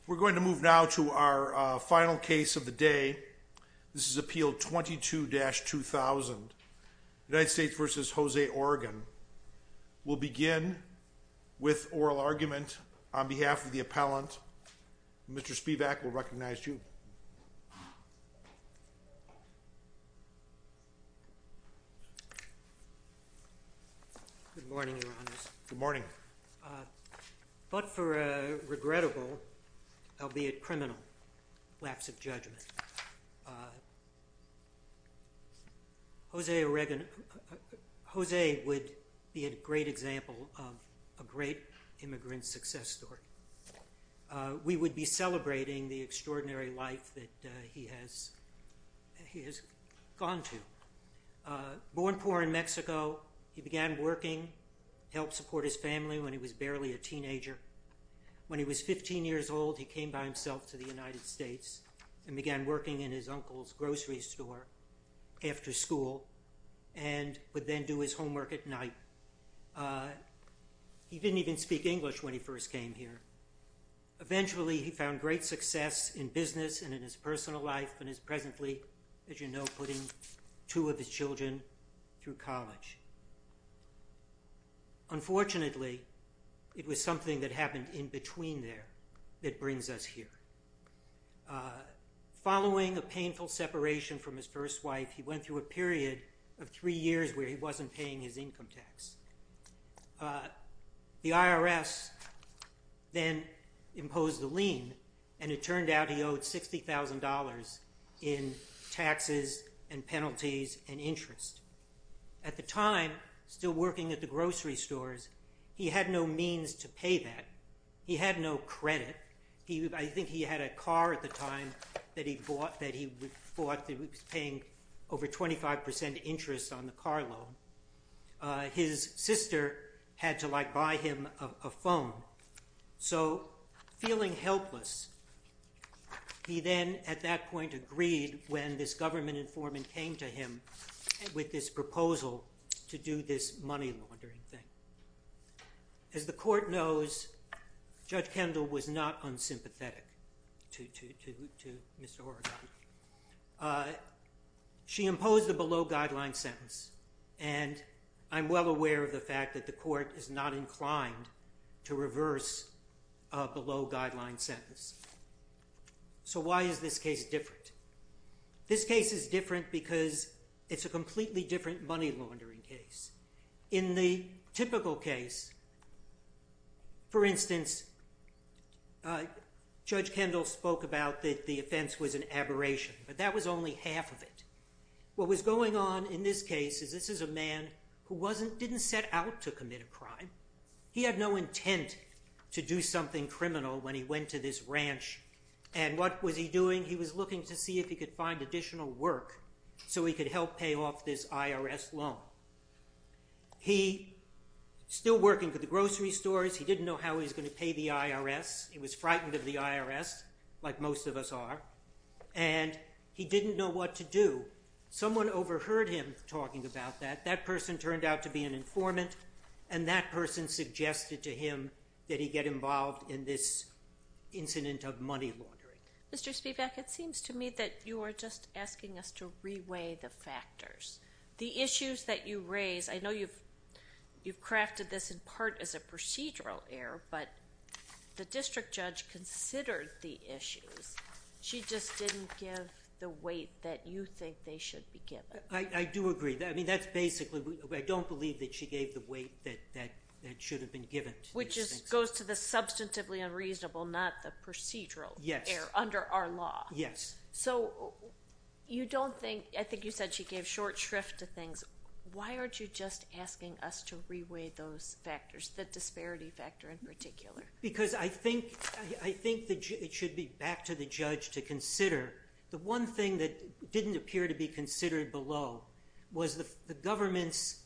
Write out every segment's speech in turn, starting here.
We're going to move now to our final case of the day. This is Appeal 22-2000, United States v. Jose Oregon. We'll begin with oral argument on behalf of the appellant. Mr. Spivak will recognize you. Good morning, Your Honors. Good morning. But for a regrettable, albeit criminal, lapse of judgment, Jose would be a great example of a great immigrant success story. We would be celebrating the extraordinary life that he has gone to. Born poor in Mexico, he began working, helped support his family when he was barely a teenager. When he was 15 years old, he came by himself to the United States and began working in his uncle's grocery store after school and would then do his homework at night. He didn't even speak English when he first came here. Eventually, he found great success in business and in his personal life and is presently, as you know, putting 2 of his children through college. Unfortunately, it was something that happened in between there that brings us here. Following a painful separation from his first wife, he went through a period of 3 years where he wasn't paying his income tax. The IRS then imposed a lien, and it turned out he owed $60,000 in taxes and penalties and interest. At the time, still working at the grocery stores, he had no means to pay that. He had no credit. I think he had a car at the time that he bought that he was paying over 25% interest on the car loan. His sister had to buy him a phone. So feeling helpless, he then at that point agreed when this government informant came to him with this proposal to do this money laundering thing. As the court knows, Judge Kendall was not unsympathetic to Mr. Oregon. She imposed a below-guideline sentence, and I'm well aware of the fact that the court is not inclined to reverse a below-guideline sentence. So why is this case different? This case is different because it's a completely different money laundering case. In the typical case, for instance, Judge Kendall spoke about that the offense was an aberration, but that was only half of it. What was going on in this case is this is a man who didn't set out to commit a crime. He had no intent to do something criminal when he went to this ranch. And what was he doing? He was looking to see if he could find additional work so he could help pay off this IRS loan. He still working for the grocery stores. He didn't know how he was going to pay the IRS. He was frightened of the IRS, like most of us are. And he didn't know what to do. Someone overheard him talking about that. That person turned out to be an informant, and that person suggested to him that he get involved in this incident of money laundering. Mr. Spivak, it seems to me that you are just asking us to reweigh the factors. The issues that you raise, I know you've crafted this in part as a procedural error, but the district judge considered the issues. She just didn't give the weight that you think they should be given. I do agree. I mean, that's basically, I don't believe that she gave the weight that should have been given to Which these things. goes to the substantively unreasonable, not the procedural error under our law. Yes. So you don't think, I think you said she gave short shrift to things. Why aren't you just asking us to reweigh those factors, the disparity factor in particular? Because I think it should be back to the judge to consider. The one thing that didn't appear to be considered below was the government's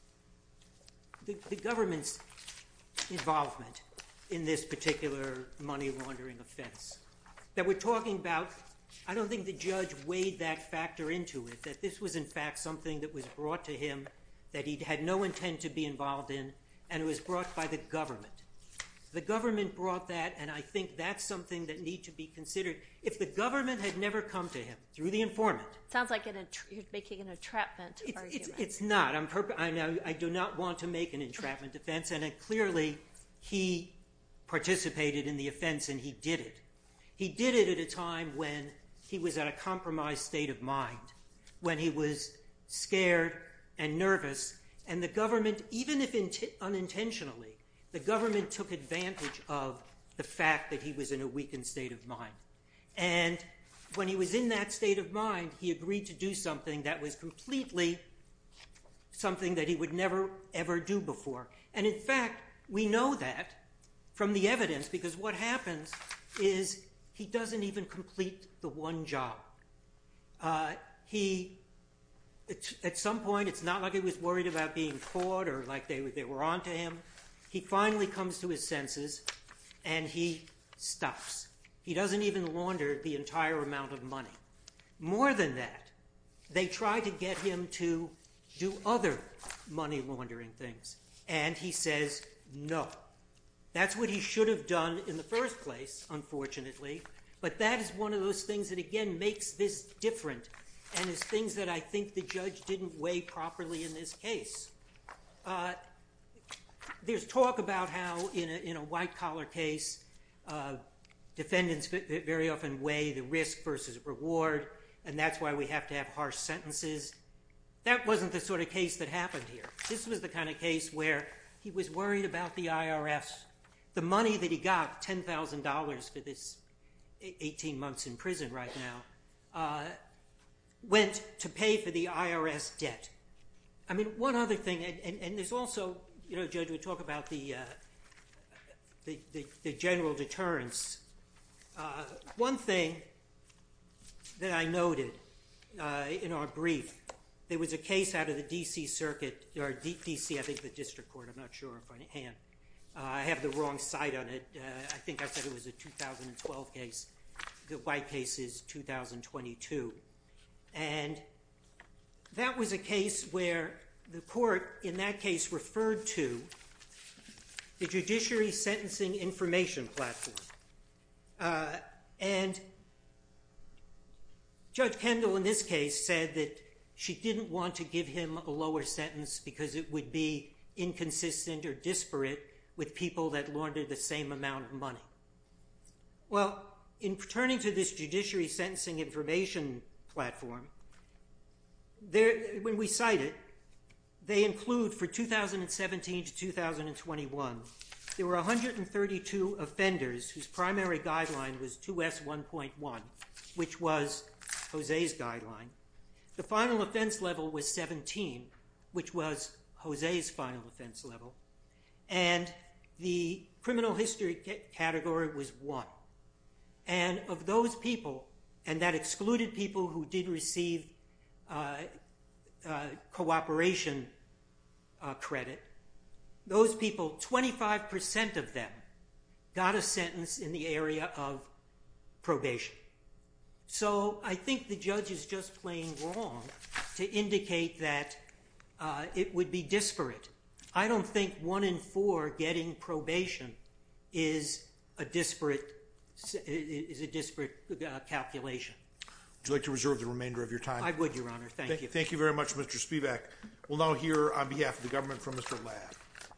involvement in this particular money laundering offense. That we're talking about, I don't think the judge weighed that factor into it, that this was in fact something that was brought to him that he had no intent to be involved in, and it was brought by the government. The government brought that, and I think that's something that needs to be considered. If the government had never come to him through the informant. Sounds like you're making an entrapment argument. It's not. I do not want to make an entrapment defense, and clearly he participated in the offense and he did it. He did it at a time when he was at a compromised state of mind, when he was scared and nervous, and the government, even if unintentionally, the government took advantage of the fact that he was in a weakened state of mind. And when he was in that state of mind, he agreed to do something that was completely something that he would never, ever do before. And in fact, we know that from the evidence, because what happens is he doesn't even complete the one job. At some point, it's not like he was worried about being caught or like they were onto him. He finally comes to his senses, and he stops. He doesn't even launder the entire amount of money. More than that, they try to get him to do other money laundering things, and he says no. That's what he should have done in the first place, unfortunately, but that is one of those things that, again, makes this different and is things that I think the judge didn't weigh properly in this case. There's talk about how in a white-collar case, defendants very often weigh the risk versus reward, and that's why we have to have harsh sentences. That wasn't the sort of case that happened here. This was the kind of case where he was worried about the IRS. The money that he got, $10,000 for this 18 months in prison right now, went to pay for the IRS debt. I mean, one other thing, and there's also, Judge, we talk about the general deterrence. One thing that I noted in our brief, there was a case out of the D.C. Circuit, or D.C., I think the district court, I'm not sure if I have the wrong site on it. I think I said it was a 2012 case. The white case is 2022. And that was a case where the court, in that case, referred to the Judiciary Sentencing Information Platform. And Judge Kendall, in this case, said that she didn't want to give him a lower sentence because it would be inconsistent or disparate with people that laundered the same amount of money. Well, in turning to this Judiciary Sentencing Information Platform, when we cite it, they include for 2017 to 2021, there were 132 offenders whose primary guideline was 2S1.1, which was Jose's guideline. The final offense level was 17, which was Jose's final offense level. And the criminal history category was 1. And of those people, and that excluded people who did receive cooperation credit, those people, 25% of them got a sentence in the area of probation. So I think the judge is just plain wrong to indicate that it would be disparate. I don't think 1 in 4 getting probation is a disparate calculation. Would you like to reserve the remainder of your time? I would, Your Honor. Thank you. Thank you very much, Mr. Spivak. We'll now hear on behalf of the government from Mr. Ladd.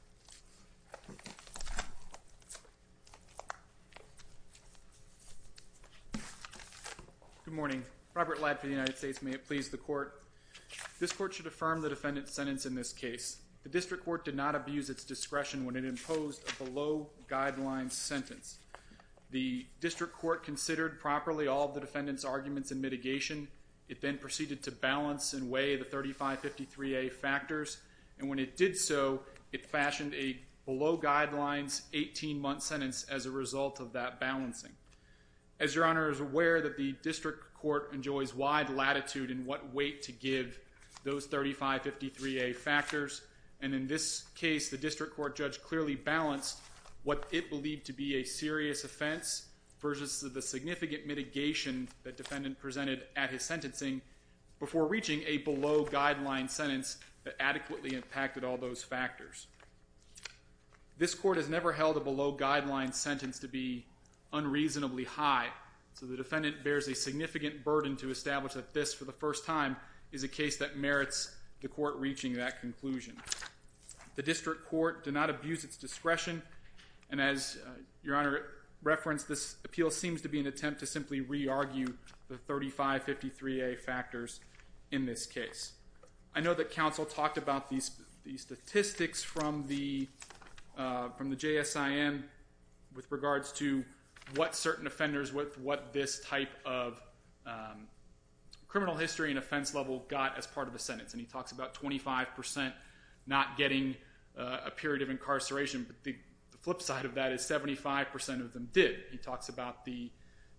Good morning. Robert Ladd for the United States. May it please the court. This court should affirm the defendant's sentence in this case. The district court did not abuse its discretion when it imposed a below-guideline sentence. The district court considered properly all of the defendant's arguments in mitigation. It then proceeded to balance and weigh the 3553A factors, and when it did so, it fashioned a below-guidelines 18-month sentence as a result of that balancing. As Your Honor is aware that the district court enjoys wide latitude in what weight to give those 3553A factors, and in this case, the district court judge clearly balanced what it believed to be a serious offense versus the significant mitigation that defendant presented at his sentencing before reaching a below-guideline sentence that adequately impacted all those factors. This court has never held a below-guideline sentence to be unreasonably high, so the defendant bears a significant burden to establish that this, for the first time, is a case that merits the court reaching that conclusion. The district court did not abuse its discretion, and as Your Honor referenced, this appeal seems to be an attempt to simply re-argue the 3553A factors in this case. I know that counsel talked about these statistics from the JSIN with regards to what certain offenders with what this type of criminal history and offense level got as part of the sentence. And he talks about 25% not getting a period of incarceration, but the flip side of that is 75% of them did. He talks about the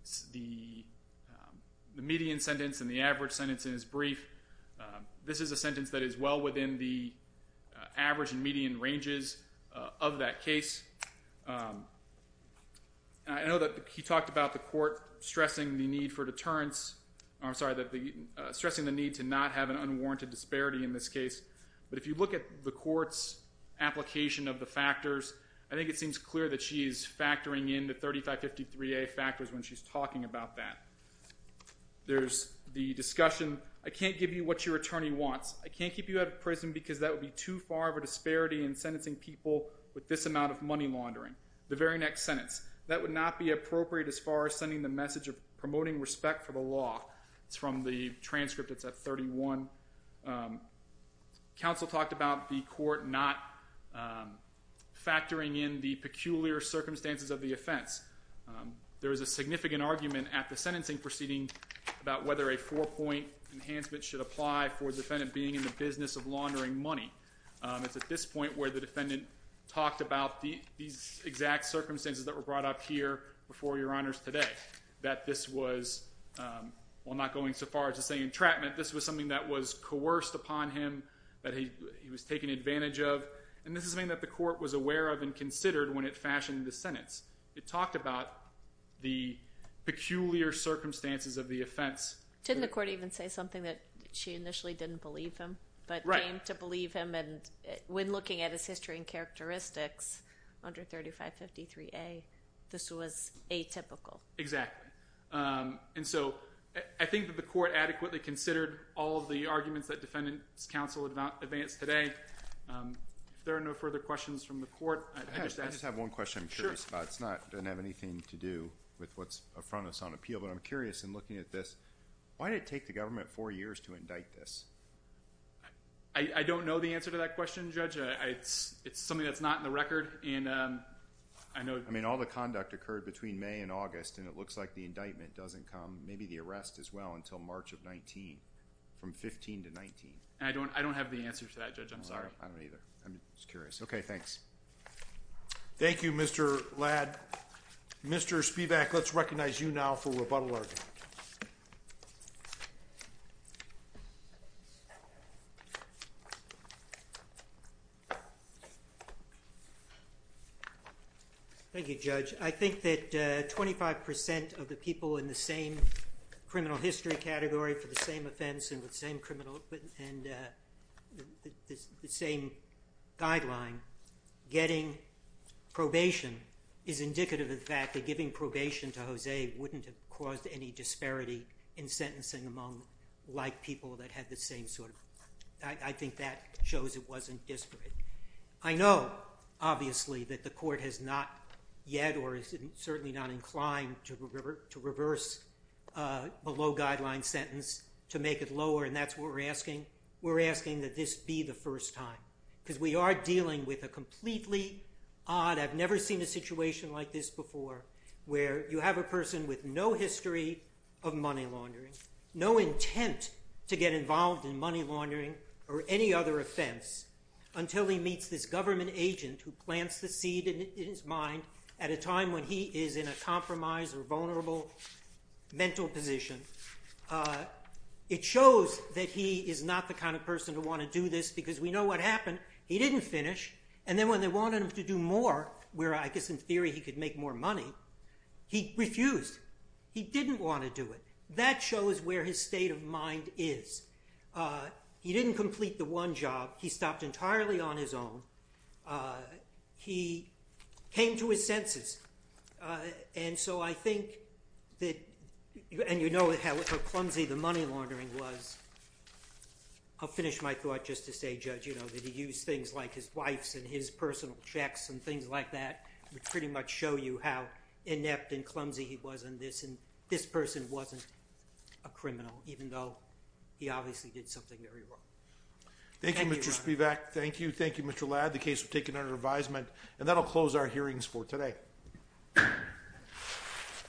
median sentence and the average sentence in his brief. This is a sentence that is well within the average and median ranges of that case. I know that he talked about the court stressing the need for deterrence. Stressing the need to not have an unwarranted disparity in this case. But if you look at the court's application of the factors, I think it seems clear that she is factoring in the 3553A factors when she's talking about that. There's the discussion, I can't give you what your attorney wants. I can't keep you out of prison because that would be too far of a disparity in sentencing people with this amount of money laundering. The very next sentence, that would not be appropriate as far as sending the message of promoting respect for the law. It's from the transcript, it's at 31. Counsel talked about the court not factoring in the peculiar circumstances of the offense. There was a significant argument at the sentencing proceeding about whether a 4-point enhancement should apply for the defendant being in the business of laundering money. It's at this point where the defendant talked about these exact circumstances that were brought up here before Your Honors today, that this was, while not going so far as to say entrapment, this was something that was coerced upon him, that he was taken advantage of, and this is something that the court was aware of and considered when it fashioned the sentence. It talked about the peculiar circumstances of the offense. Didn't the court even say something that she initially didn't believe him, but came to believe him, and when looking at his history and characteristics under 3553A, this was atypical. Exactly. And so I think that the court adequately considered all of the arguments that defendant's counsel advanced today. If there are no further questions from the court, I just have one question I'm curious about. It doesn't have anything to do with what's in front of us on appeal, but I'm curious in looking at this, why did it take the government 4 years to indict this? I don't know the answer to that question, Judge. It's something that's not in the record, and I know... I mean, all the conduct occurred between May and August, and it looks like the indictment doesn't come, maybe the arrest as well, until March of 19, from 15 to 19. And I don't have the answer to that, Judge. I'm sorry. I don't either. I'm just curious. Okay, thanks. Thank you, Mr. Ladd. Mr. Spivak, let's recognize you now for rebuttal argument. Thank you, Judge. I think that 25% of the people in the same criminal history category for the same offense and with the same criminal and the same guideline getting probation is indicative of the fact that giving probation to Jose wouldn't have caused any disparity in sentencing among like people that had the same sort of... I think that shows it wasn't disparate. I know, obviously, that the court has not yet, or is certainly not inclined to reverse below guideline sentence to make it lower, and that's what we're asking. We're asking that this be the first time, because we are dealing with a completely odd... I've never seen a situation like this before, where you have a person with no history of money laundering, no intent to get involved in money laundering or any other offense, until he meets this government agent who plants the seed in his mind at a time when he is in a compromised or vulnerable mental position. It shows that he is not the kind of person to want to do this, because we know what happened. He didn't finish, and then when they wanted him to do more, where I guess in theory he could make more money, he refused. He didn't want to do it. That shows where his state of mind is. He didn't complete the one job. He stopped entirely on his own. he came to his senses. And so I think that, and you know how clumsy the money laundering was. I'll finish my thought just to say, Judge, that he used things like his wife's and his personal checks and things like that, which pretty much show you how inept and clumsy he was in this. And this person wasn't a criminal, even though he obviously did something very wrong. Thank you, Mr. Spivak. Thank you, Mr. Ladd. The case was taken under advisement, and that'll close our hearings for today.